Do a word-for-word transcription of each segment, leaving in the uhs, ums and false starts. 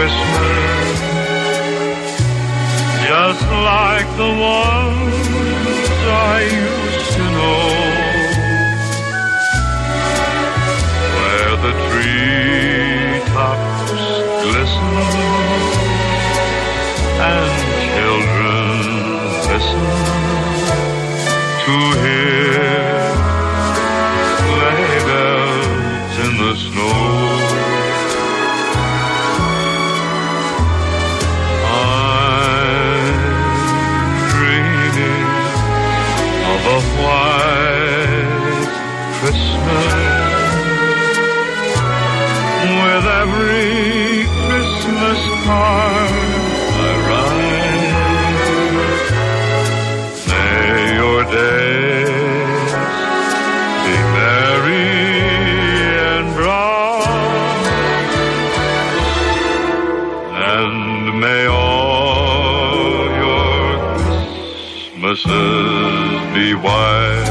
Christmas, just like the ones I used to know, where the treetops glisten and children listen to hear sleigh bells in the snow. I'm dreaming of a white Christmas, with every Christmas card I write. May your days be merry and bright, and may all your Christmases be white.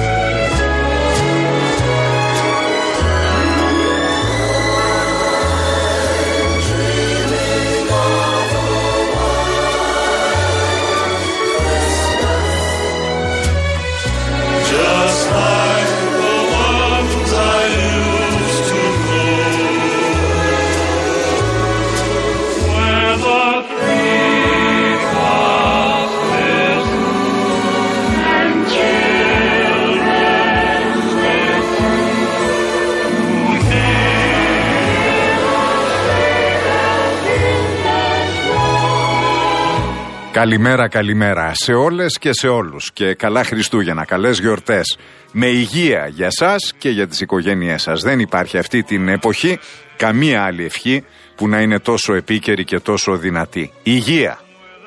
Καλημέρα, καλημέρα σε όλες και σε όλους και καλά Χριστούγεννα, καλές γιορτές. Με υγεία για σας και για τις οικογένειές σας. Δεν υπάρχει αυτή την εποχή καμία άλλη ευχή που να είναι τόσο επίκαιρη και τόσο δυνατή. Υγεία.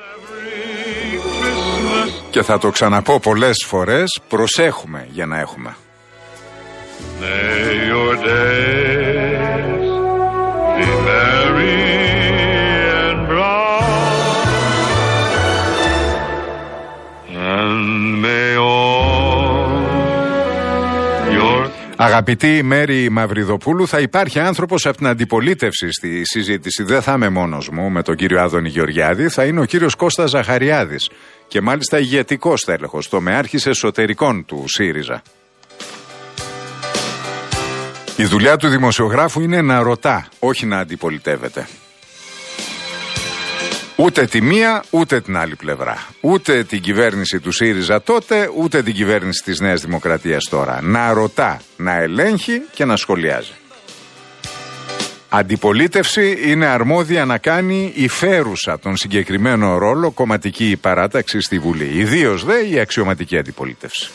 Και θα το ξαναπώ πολλές φορές, προσέχουμε για να έχουμε. May your days be merry and bright, and may all your... Αγαπητή Μέρη Μαυριδοπούλου, θα υπάρχει άνθρωπος από την αντιπολίτευση στη συζήτηση. Δεν θα είμαι μόνος μου με τον κύριο Άδωνη Γεωργιάδη, θα είναι ο κύριος Κώστας Ζαχαριάδης και μάλιστα ηγετικός τέλεχος, τομεάρχης εσωτερικών του ΣΥΡΙΖΑ. Η δουλειά του δημοσιογράφου είναι να ρωτά, όχι να αντιπολιτεύεται. Ούτε τη μία, ούτε την άλλη πλευρά. Ούτε την κυβέρνηση του ΣΥΡΙΖΑ τότε, ούτε την κυβέρνηση της Νέας Δημοκρατίας τώρα. Να ρωτά, να ελέγχει και να σχολιάζει. Αντιπολίτευση είναι αρμόδια να κάνει υφέρουσα τον συγκεκριμένο ρόλο κομματική παράταξη στη Βουλή. Ιδίως δε η αξιωματική αντιπολίτευση.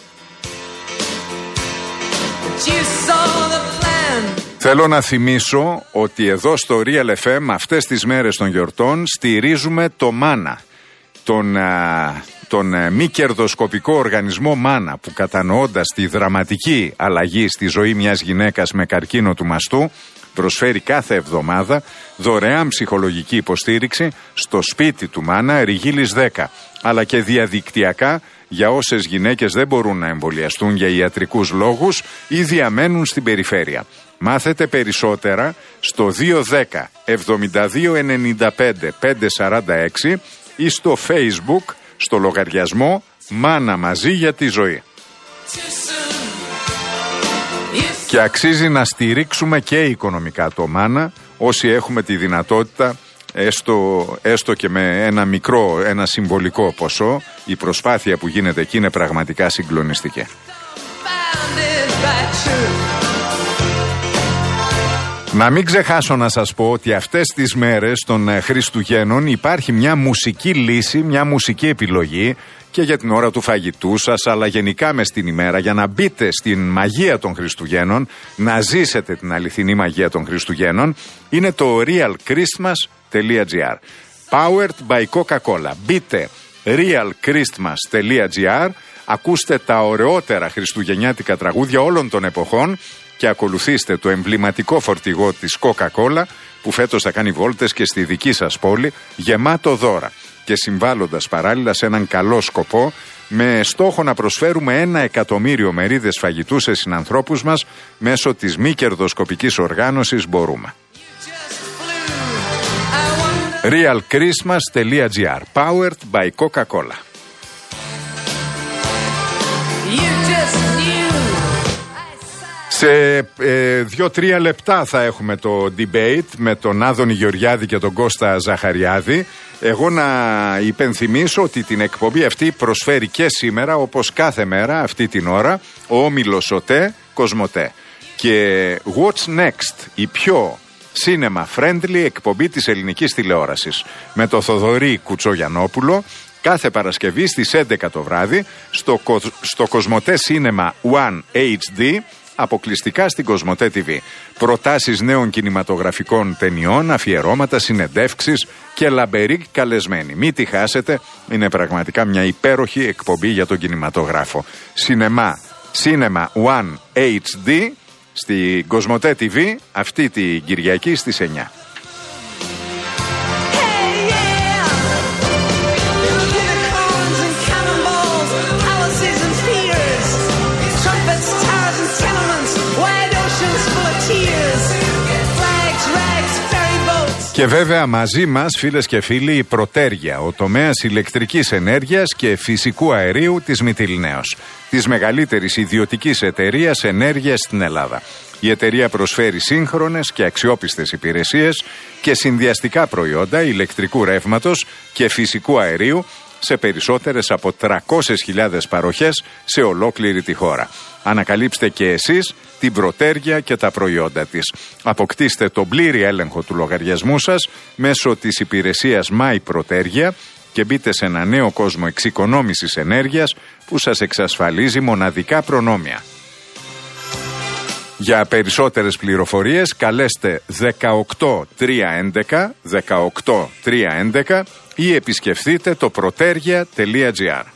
Θέλω να θυμίσω ότι εδώ στο Real εφ εμ αυτές τις μέρες των γιορτών στηρίζουμε το ΜΑΝΑ, τον, α, τον α, μη κερδοσκοπικό οργανισμό ΜΑΝΑ, που κατανοώντας τη δραματική αλλαγή στη ζωή μιας γυναίκας με καρκίνο του μαστού προσφέρει κάθε εβδομάδα δωρεάν ψυχολογική υποστήριξη στο σπίτι του ΜΑΝΑ Ριγίλης δέκα, αλλά και διαδικτυακά για όσες γυναίκες δεν μπορούν να εμβολιαστούν για ιατρικούς λόγους ή διαμένουν στην περιφέρεια. Μάθετε περισσότερα στο δύο ένα μηδέν εβδομήντα δύο ενενήντα πέντε πεντακόσια σαράντα έξι ή στο Facebook στο λογαριασμό Μάνα Μαζί για τη Ζωή. Και αξίζει να στηρίξουμε και οικονομικά το ΜΑΝΑ όσοι έχουμε τη δυνατότητα, έστω, έστω και με ένα μικρό, ένα συμβολικό ποσό. Η προσπάθεια που γίνεται εκεί είναι πραγματικά συγκλονιστική. Να μην ξεχάσω να σας πω ότι αυτές τις μέρες των Χριστουγέννων υπάρχει μια μουσική λύση, μια μουσική επιλογή και για την ώρα του φαγητού σας, αλλά γενικά μες την ημέρα, για να μπείτε στην μαγεία των Χριστουγέννων, να ζήσετε την αληθινή μαγεία των Χριστουγέννων. Είναι το real christmas dot gr. Powered by Coca-Cola. Μπείτε real christmas dot gr, ακούστε τα ωραιότερα χριστουγεννιάτικα τραγούδια όλων των εποχών και ακολουθήστε το εμβληματικό φορτηγό της Coca-Cola που φέτος θα κάνει βόλτες και στη δική σας πόλη, γεμάτο δώρα και συμβάλλοντας παράλληλα σε έναν καλό σκοπό, με στόχο να προσφέρουμε ένα εκατομμύριο μερίδες φαγητού σε συνανθρώπους μας μέσω της μη κερδοσκοπικής οργάνωσης Μπορούμε. real christmas dot g r. Powered by Coca-Cola. Σε ε, δύο-τρία λεπτά θα έχουμε το debate με τον Άδωνη Γεωργιάδη και τον Κώστα Ζαχαριάδη. Εγώ να υπενθυμίσω ότι την εκπομπή αυτή προσφέρει και σήμερα, όπως κάθε μέρα αυτή την ώρα, ο όμιλος ΟΤΕ Κοσμοτέ. Και What's Next, η πιο cinema friendly εκπομπή της ελληνικής τηλεόρασης, με το Θοδωρή Κουτσογιαννόπουλο, κάθε Παρασκευή στις έντεκα το βράδυ στο, στο Κοσμοτέ Cinema One έιτς ντι, αποκλειστικά στην Κοσμοτέ τι βι. Προτάσεις νέων κινηματογραφικών ταινιών, αφιερώματα, συνεντεύξεις και λαμπεροί καλεσμένοι. Μην τη χάσετε, είναι πραγματικά μια υπέροχη εκπομπή για τον κινηματογράφο. Cinema, Cinema One έιτς ντι στην Κοσμοτέ τι βι αυτή την Κυριακή στις εννιά. Και βέβαια μαζί μας, φίλες και φίλοι, η Πρωτέργεια, ο τομέας ηλεκτρικής ενέργειας και φυσικού αερίου της Μυτιληναίος, της μεγαλύτερης ιδιωτικής εταιρείας ενέργειας στην Ελλάδα. Η εταιρεία προσφέρει σύγχρονες και αξιόπιστες υπηρεσίες και συνδυαστικά προϊόντα ηλεκτρικού ρεύματος και φυσικού αερίου σε περισσότερες από τριακόσιες χιλιάδες παροχές σε ολόκληρη τη χώρα. Ανακαλύψτε και εσείς την Πρωτέργεια και τα προϊόντα της. Αποκτήστε τον πλήρη έλεγχο του λογαριασμού σας μέσω της υπηρεσίας My Πρωτέργεια και μπείτε σε ένα νέο κόσμο εξοικονόμησης ενέργειας που σας εξασφαλίζει μοναδικά προνόμια. Για περισσότερες πληροφορίες καλέστε δεκαοκτώ τριακόσια έντεκα δεκαοκτώ τριακόσια έντεκα ή επισκεφτείτε το protergia τελεία τζι άρ.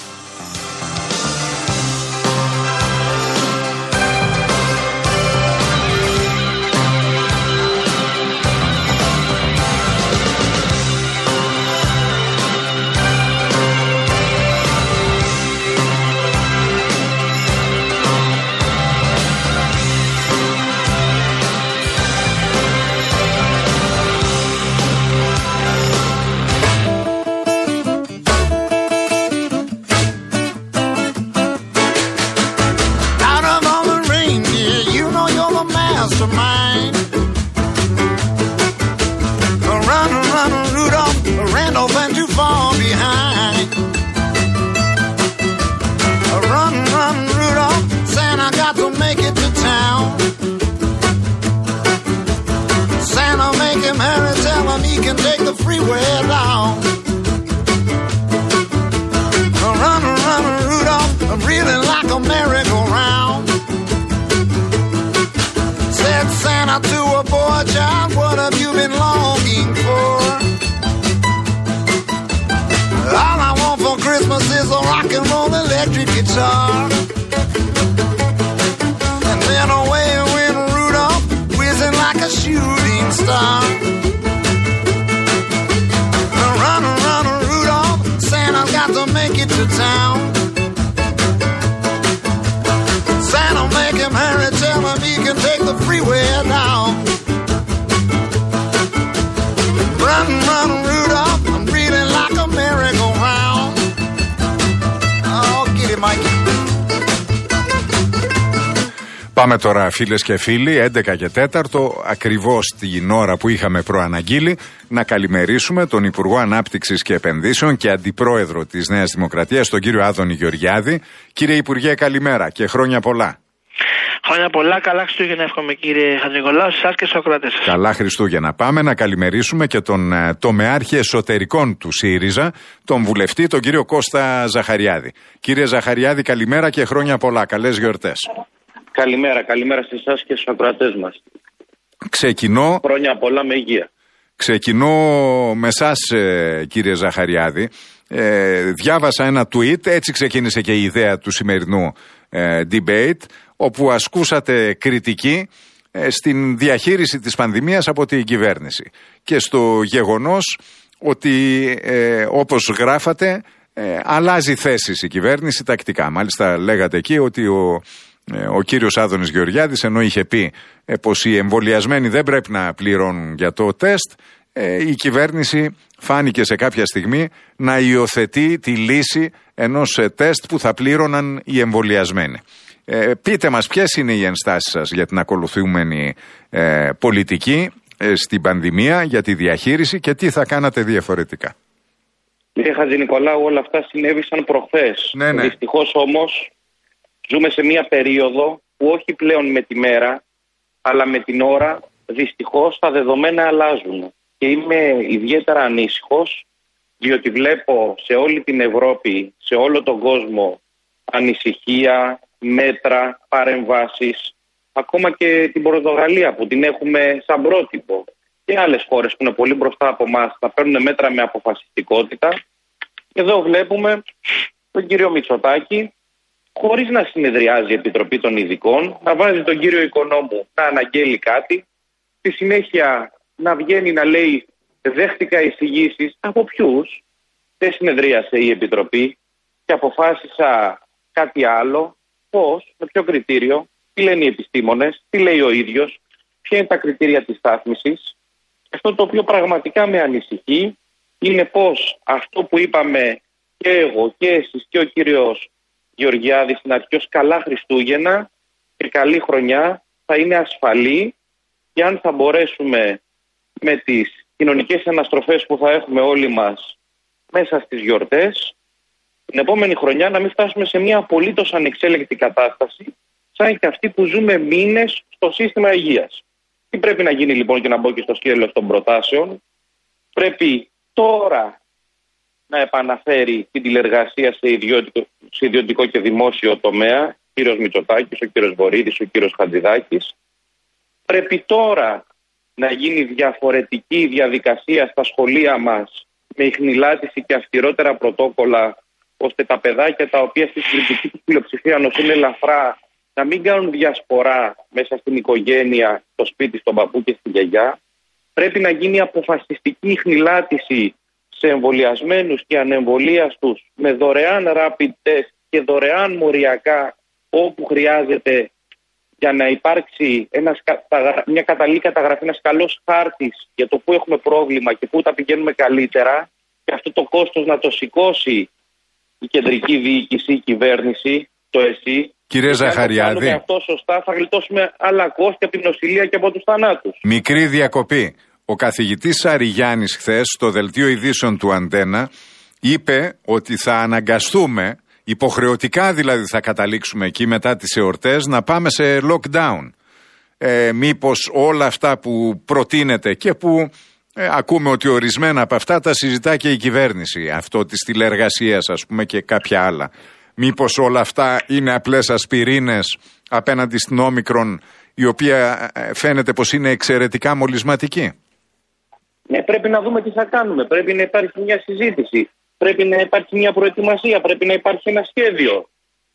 Πάμε τώρα, φίλες και φίλοι, έντεκα και τέταρτο, ακριβώς την ώρα που είχαμε προαναγγείλει, να καλημερίσουμε τον Υπουργό Ανάπτυξης και Επενδύσεων και Αντιπρόεδρο της Νέας Δημοκρατίας, τον κύριο Άδωνη Γεωργιάδη. Κύριε Υπουργέ, καλημέρα και χρόνια πολλά. Χρόνια πολλά, καλά Χριστούγεννα εύχομαι κύριε Χατζηνικολάου, σε εσάς και στους ακροατές σας. Καλά Χριστούγεννα. Πάμε να καλημερίσουμε και τον ε, τομεάρχη εσωτερικών του ΣΥΡΙΖΑ, τον βουλευτή, τον κύριο Κώστα Ζαχαριάδη. Κύριε Ζαχαριάδη, καλημέρα και χρόνια πολλά. Καλές γιορτές. Καλημέρα, καλημέρα σε εσάς και στους ακροατές μας. Ξεκινώ. Χρόνια πολλά με υγεία. Ξεκινώ με εσάς, ε, κύριε Ζαχαριάδη. Ε, διάβασα ένα tweet, έτσι ξεκίνησε και η ιδέα του σημερινού ε, debate, όπου ασκούσατε κριτική ε, στην διαχείριση της πανδημίας από την κυβέρνηση και στο γεγονός ότι ε, όπως γράφατε ε, αλλάζει θέσεις η κυβέρνηση τακτικά. Μάλιστα λέγατε εκεί ότι ο, ε, ο κύριος Άδωνης Γεωργιάδης, ενώ είχε πει ε, πως οι εμβολιασμένοι δεν πρέπει να πληρώνουν για το τεστ, ε, η κυβέρνηση φάνηκε σε κάποια στιγμή να υιοθετεί τη λύση ενός ε, τεστ που θα πλήρωναν οι εμβολιασμένοι. Ε, πείτε μας ποιες είναι οι ενστάσεις σας για την ακολουθούμενη ε, πολιτική ε, στην πανδημία, για τη διαχείριση και τι θα κάνατε διαφορετικά. Κύριε Χατζηνικολάου, όλα αυτά συνέβησαν προχθές. Ναι, ναι. Δυστυχώς όμως ζούμε σε μια περίοδο που όχι πλέον με τη μέρα, αλλά με την ώρα, δυστυχώς τα δεδομένα αλλάζουν. Και είμαι ιδιαίτερα ανήσυχος, διότι βλέπω σε όλη την Ευρώπη, σε όλο τον κόσμο, ανησυχία, μέτρα, παρεμβάσεις, ακόμα και την Πορτογαλία που την έχουμε σαν πρότυπο και άλλες χώρες που είναι πολύ μπροστά από εμάς θα παίρνουν μέτρα με αποφασιστικότητα. Εδώ βλέπουμε τον κύριο Μητσοτάκη, χωρίς να συνεδριάζει η Επιτροπή των Ειδικών, να βάζει τον κύριο Οικονόμου να αναγγέλει κάτι, στη συνέχεια να βγαίνει να λέει δέχτηκα εισηγήσεις. Από ποιους? Δεν συνεδρίασε η Επιτροπή και αποφάσισα κάτι άλλο. Πώς, με ποιο κριτήριο, τι λένε οι επιστήμονες, τι λέει ο ίδιος, ποια είναι τα κριτήρια της στάθμισης. Αυτό το οποίο πραγματικά με ανησυχεί είναι πως αυτό που είπαμε και εγώ και εσείς και ο κύριος Γεωργιάδης στην αρχή ως καλά Χριστούγεννα και καλή χρονιά θα είναι ασφαλή και αν θα μπορέσουμε με τις κοινωνικές αναστροφές που θα έχουμε όλοι μας μέσα στις γιορτές την επόμενη χρονιά να μην φτάσουμε σε μια απολύτως ανεξέλεγκτη κατάσταση σαν και αυτή που ζούμε μήνες στο σύστημα υγείας. Τι πρέπει να γίνει λοιπόν και να μπω και στο σκέλος των προτάσεων? Πρέπει τώρα να επαναφέρει την τηλεργασία σε ιδιωτικό, σε ιδιωτικό και δημόσιο τομέα, ο κύριος Μητσοτάκης, ο κύριος Βορίδης, ο κύριος Χατζηδάκης. Πρέπει τώρα να γίνει διαφορετική διαδικασία στα σχολεία μας με ιχνηλάτηση και αυστηρότερα πρωτόκολλα, ώστε τα παιδάκια τα οποία στη συντριπτική του πλειοψηφία νοσούν ελαφρά να μην κάνουν διασπορά μέσα στην οικογένεια, στο σπίτι, στον παππού και στη γιαγιά. Πρέπει να γίνει αποφασιστική ιχνηλάτηση σε εμβολιασμένους και ανεμβολίαστους με δωρεάν rapid test και δωρεάν μοριακά όπου χρειάζεται για να υπάρξει ένας, μια καταλή καταγραφή, ένας καλός χάρτης για το που έχουμε πρόβλημα και που τα πηγαίνουμε καλύτερα και αυτό το κόστος να το σηκώσει η κεντρική διοίκηση, η κυβέρνηση, το ΕΣΥ. Κύριε Ζαχαριάδη, αν αυτό σωστά θα γλιτώσουμε άλλα κόστη από την νοσηλεία και από τους θανάτους. Μικρή διακοπή. Ο καθηγητής Αριγιάννης χθες στο δελτίο ειδήσεων του Αντένα είπε ότι θα αναγκαστούμε, υποχρεωτικά δηλαδή θα καταλήξουμε εκεί μετά τις εορτές, να πάμε σε lockdown. Ε, μήπως όλα αυτά που προτείνεται και που ε, ακούμε ότι ορισμένα από αυτά τα συζητά και η κυβέρνηση, αυτό της τηλεργασίας ας πούμε και κάποια άλλα. Μήπως όλα αυτά είναι απλές ασπιρίνες απέναντι στην Όμικρον, η οποία φαίνεται πως είναι εξαιρετικά μολυσματική? Ναι, πρέπει να δούμε τι θα κάνουμε. Πρέπει να υπάρχει μια συζήτηση. Πρέπει να υπάρχει μια προετοιμασία. Πρέπει να υπάρχει ένα σχέδιο.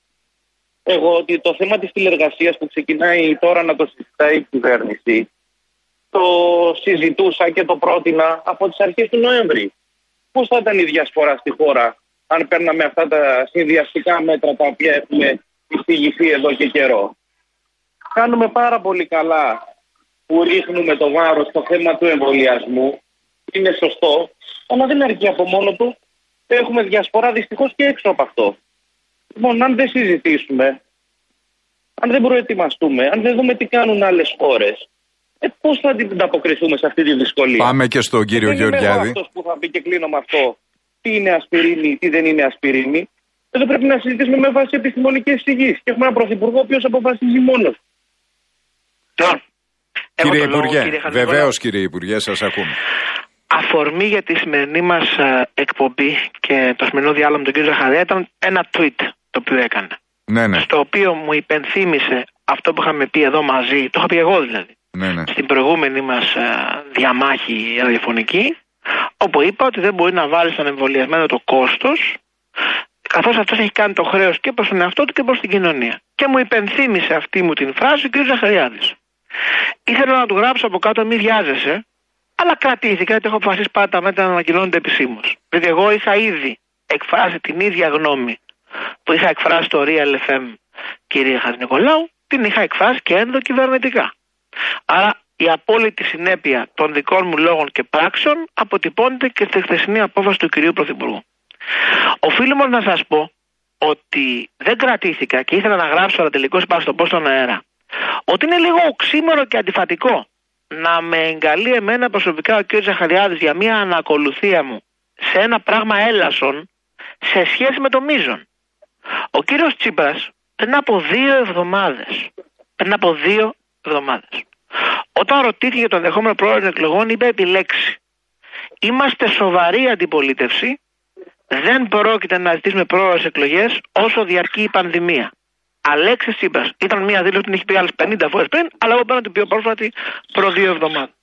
Εγώ ότι το θέμα της τηλεργασίας που ξεκινάει τώρα να το συζητάει η κυβέρνηση, το συζητούσα και το πρότεινα από τις αρχές του Νοέμβρη. Πώς θα ήταν η διασπορά στη χώρα αν παίρναμε αυτά τα συνδυαστικά μέτρα τα οποία έχουμε εισηγηθεί εδώ και καιρό? Κάνουμε πάρα πολύ καλά που ρίχνουμε το βάρος στο θέμα του εμβολιασμού. Είναι σωστό, αλλά δεν αρκεί από μόνο του. Έχουμε διασπορά δυστυχώς και έξω από αυτό. Λοιπόν, αν δεν συζητήσουμε, αν δεν προετοιμαστούμε, αν δεν δούμε τι κάνουν άλλες χώρες, ε, πώς θα ανταποκριθούμε σε αυτή τη δυσκολία? Πάμε και στον κύριο Γεωργιάδη. Δεν είμαι αυτός που θα πει και κλείνω με αυτό. Τι είναι ασπιρίνη, τι δεν είναι ασπιρίνη. Εδώ πρέπει να συζητήσουμε με βάση επιστημονικές εισηγήσεις. Και έχουμε έναν πρωθυπουργό ο οποίος αποφασίζει μόνος. Κύριε Υπουργέ, βεβαίως κύριε Υπουργέ, σας ακούμε. Αφορμή για τη σημερινή μας εκπομπή και το σημερινό διάλογο με τον κύριο Ζαχαρία ήταν ένα tweet το οποίο έκανε. Ναι, ναι. Στο οποίο μου υπενθύμησε αυτό που είχαμε πει εδώ μαζί, το είχα πει εγώ δηλαδή, ναι, ναι. στην προηγούμενη μας διαμάχη ραδιοφωνική, όπου είπα ότι δεν μπορεί να βάλει στον εμβολιασμένο το κόστος, καθώς αυτός έχει κάνει το χρέος και προς τον εαυτό του και προς την κοινωνία. Και μου υπενθύμησε αυτή μου την φράση ο κ. Ζαχαριάδης. Ήθελα να του γράψω από κάτω μη βιάζεσαι, αλλά κρατήθηκα γιατί έχω αποφασίσει πάντα τα μέτρα να ανακοινώνονται επισήμως. Δηλαδή εγώ είχα ήδη εκφράσει την ίδια γνώμη που είχα εκφράσει στο Real εφ εμ, κύριε Χατζηνικολάου, την είχα εκφράσει και ενδοκυβερνητικά. Άρα η απόλυτη συνέπεια των δικών μου λόγων και πράξεων αποτυπώνεται και στη χθεσινή απόφαση του κυρίου Πρωθυπουργού. Οφείλω όμως να σας πω ότι δεν κρατήθηκα και ήθελα να γράψω, αλλά τελικώς είπα στο πω στον αέρα, ότι είναι λίγο οξύμορο και αντιφατικό να με εγκαλεί εμένα προσωπικά ο κ. Ζαχαριάδης για μια ανακολουθία μου σε ένα πράγμα έλασον σε σχέση με το μείζον. Ο κύριος Τσίπρας πριν από δύο εβδομάδες, πριν από δύο εβδομάδες, όταν ρωτήθηκε τον ενδεχόμενο πρόεδρο εκλογών, είπε επιλέξει. Είμαστε σοβαρή αντιπολίτευση, δεν πρόκειται να ζητήσουμε πρόορες εκλογές όσο διαρκεί η πανδημία. Αλέξης Τσίπρας. Ήταν μια δήλωση που την έχει πει άλλες πενήντα φορές πριν, αλλά εγώ παίρνω την πιο πρόσφατη προ δύο εβδομάδες.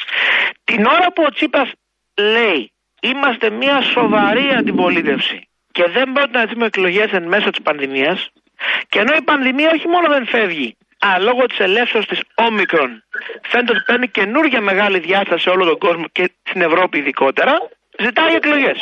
Την ώρα που ο Τσίπρας λέει είμαστε μια σοβαρή αντιπολίτευση και δεν πρόκειται να ζητήσουμε εκλογές εν μέσω της πανδημίας, και ενώ η πανδημία όχι μόνο δεν φεύγει, αλλά λόγω της ελεύσεως της Όμικρον φαίνεται ότι παίρνει καινούργια μεγάλη διάσταση σε όλο τον κόσμο και στην Ευρώπη ειδικότερα, ζητάει εκλογές.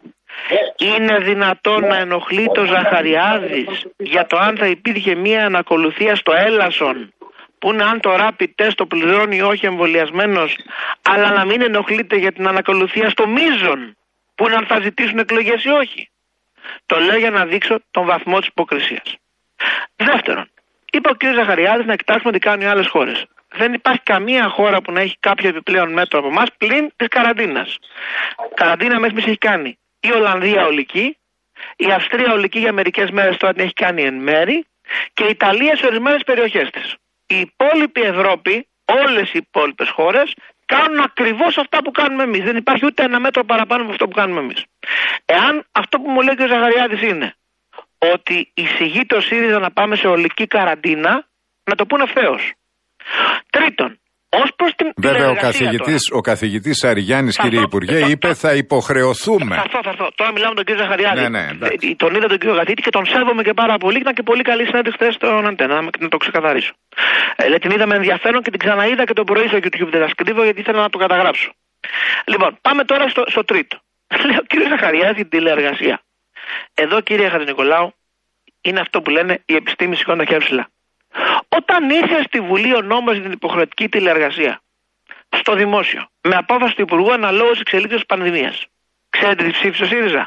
Είναι δυνατόν να ενοχλεί το Ζαχαριάδης για το αν θα υπήρχε μια ανακολουθία στο έλασον, που είναι αν το rapid test το πληρώνει ή όχι εμβολιασμένος, αλλά να μην ενοχλείται για την ανακολουθία στο μείζον, που είναι αν θα ζητήσουν εκλογές ή όχι? Το λέω για να δείξω τον βαθμό της υποκρισίας. Δεύτερον, είπε ο κ. Ζαχαριάδης να κοιτάξουμε τι κάνουν οι άλλες χώρες. Δεν υπάρχει καμία χώρα που να έχει κάποιο επιπλέον μέτρο από εμάς πλην της καραντίνας. Καραντίνα μέχρι εμείς έχει κάνει η Ολλανδία ολική, η Αυστρία ολική για μερικές μέρες τώρα την έχει κάνει εν μέρη, και η Ιταλία σε ορισμένες περιοχές της. Η υπόλοιπη Ευρώπη, όλες οι υπόλοιπες χώρες, κάνουν ακριβώς αυτά που κάνουμε εμείς. Δεν υπάρχει ούτε ένα μέτρο παραπάνω από αυτό που κάνουμε εμείς. Εάν αυτό που μου λέει και ο Ζαχαριάδης είναι ότι εισηγεί το ΣΥΡΙΖΑ να πάμε σε ολική καραντίνα, να το πούνε ευθέως. Τρίτον, ως προς την βέβαια ο καθηγητής, ο καθηγητής Αριγιάννης, κύριε Υπουργέ, το, είπε το, θα υποχρεωθούμε. Θα έρθω, θα έρθω. Τώρα μιλάμε με τον κύριο Ζαχαριάδη. Ναι, ναι, τον είδα τον κύριο καθηγητή και τον σέβομαι και πάρα πολύ. Ήταν και πολύ καλή συνέντευξη χθες στον Αντένα, να το ξεκαθαρίσω. Ε, την είδα με ενδιαφέρον και την ξαναείδα και το πρωί στο YouTube. Δεν τα σκρίβω γιατί ήθελα να το καταγράψω. Λοιπόν, πάμε τώρα στο, στο τρίτο. Λέει ο κύριος Ζαχαριάδης για την τηλεεργασία. Εδώ, κύριε Χατζηνικολάου, είναι αυτό που λένε οι επιστήμοι σηκώνουν τα χέρια ψηλά. Όταν ήρθε στη Βουλή ο νόμος για την υποχρεωτική τηλεεργασία στο δημόσιο, με απόφαση του Υπουργού αναλόγως εξελίξεως της πανδημίας, ξέρετε τι ψήφισε ο ΣΥΡΙΖΑ?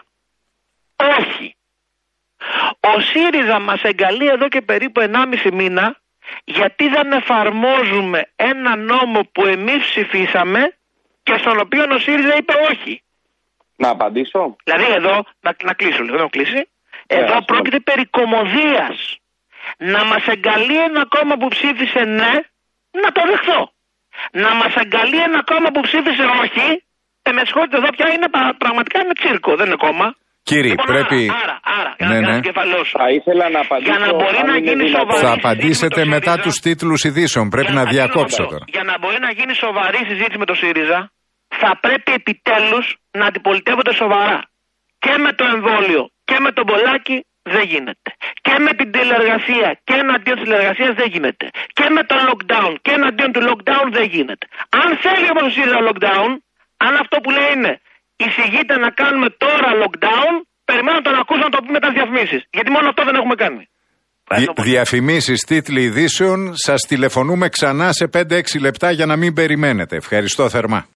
Όχι. Ο ΣΥΡΙΖΑ μας εγκαλεί εδώ και περίπου ενάμιση μήνα γιατί δεν εφαρμόζουμε ένα νόμο που εμείς ψηφίσαμε και στον οποίο ο ΣΥΡΙΖΑ είπε όχι. Να απαντήσω. Δηλαδή εδώ, να, να κλείσω λίγο, να κλείσει. Εδώ yeah, πρόκειται περί κωμωδίας. Να μας εγκαλεί ένα κόμμα που ψήφισε ναι, να το δεχθώ. Να μας εγκαλεί ένα κόμμα που ψήφισε όχι, ε, με συγχωρείτε, εδώ πια είναι πραγματικά είναι τσίρκο, δεν είναι κόμμα. Κύριε, λοιπόν, πρέπει... Άρα, άρα, για ναι, να ναι. Θα ήθελα να απαντήσω. Για να μπορεί να γίνει σοβαρή. Θα απαντήσετε με μετά τους τίτλους ειδήσεων. Πρέπει να, να διακόψω τώρα. Για να μπορεί να γίνει σοβαρή συζήτηση με το ΣΥΡΙΖΑ, θα πρέπει επιτέλους να αντιπολιτεύονται σοβαρά. Και με το εμβόλιο και με τον Πολάκη δεν γίνεται. Και με την τηλεεργασία και εναντίον της τηλεεργασίας δεν γίνεται. Και με το lockdown και εναντίον του lockdown δεν γίνεται. Αν θέλει όμως ο ΣΥΡΙΖΑ lockdown, αν αυτό που λέει είναι εισηγείται να κάνουμε τώρα lockdown, περιμένω να τον ακούσω να το πούμε μετά τις διαφημίσεις. Γιατί μόνο αυτό δεν έχουμε κάνει. Δι- διαφημίσεις, τίτλοι ειδήσεων, σας τηλεφωνούμε ξανά σε πέντε έξι λεπτά για να μην περιμένετε. Ευχαριστώ θερμά.